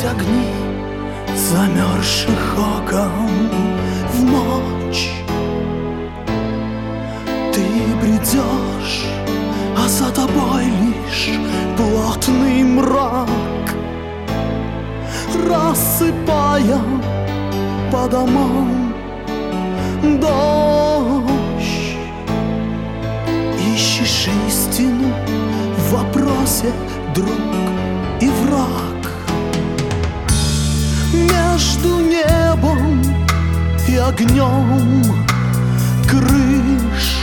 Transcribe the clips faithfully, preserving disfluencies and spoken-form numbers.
огни замерзших окон в ночь. Ты бредешь, а за тобой лишь плотный мрак, рассыпая по домам дождь. Ищешь истину в вопросе друг и враг. Между небом и огнем крыш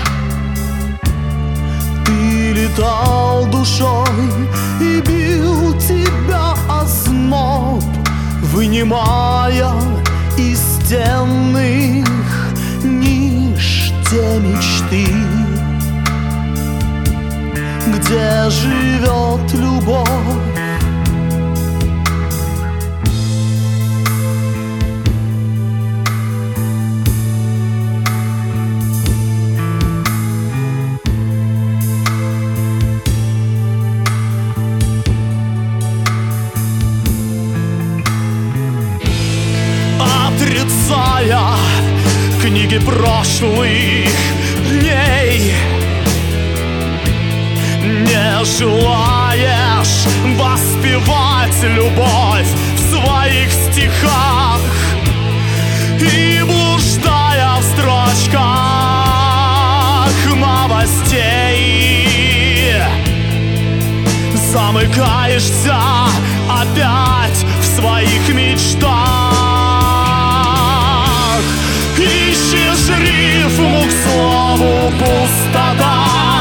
ты летал душой и бил тебя озноб, вынимая из стенных ниш те мечты, где живет любовь. Отрицая книги прошлых дней, не желаешь воспевать любовь в своих стихах и, блуждая в строчках новостей, замыкаешься опять в своих мечтах. Ищешь рифму к слову пустота,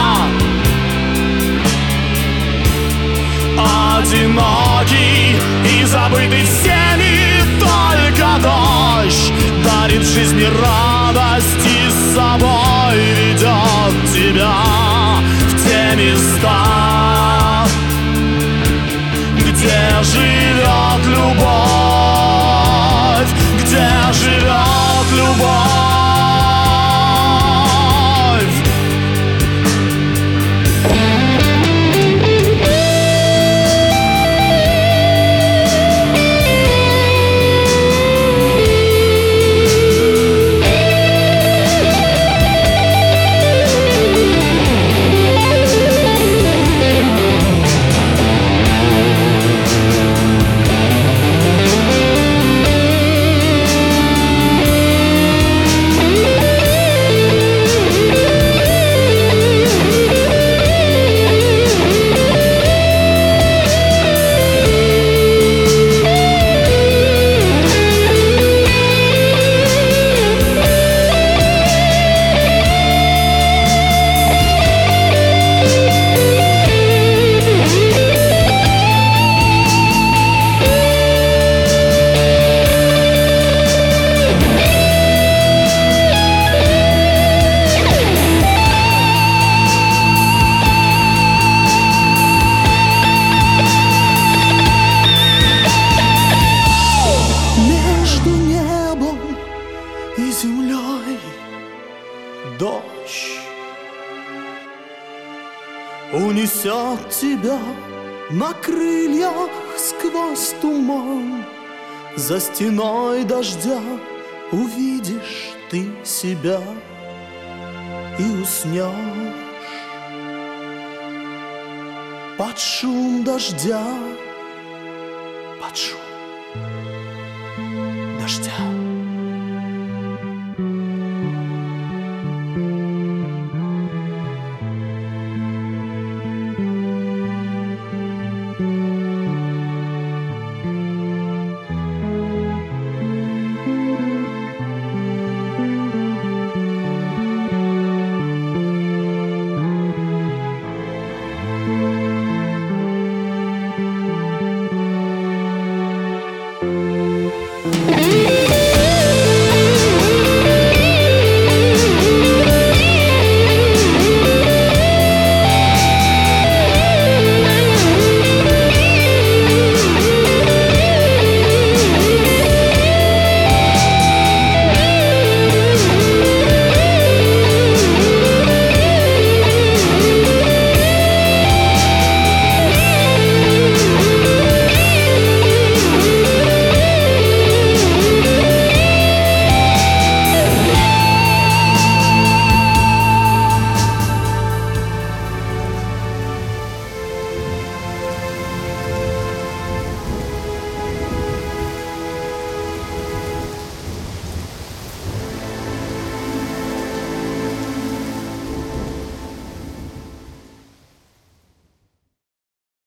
одинокий и забытый всеми, только дождь дарит жизни радость и с собой ведет тебя в те места, где живет любовь, где живет любовь. Дождь унесет тебя на крыльях сквозь туман. За стеной дождя увидишь ты себя и уснешь под шум дождя, под шум.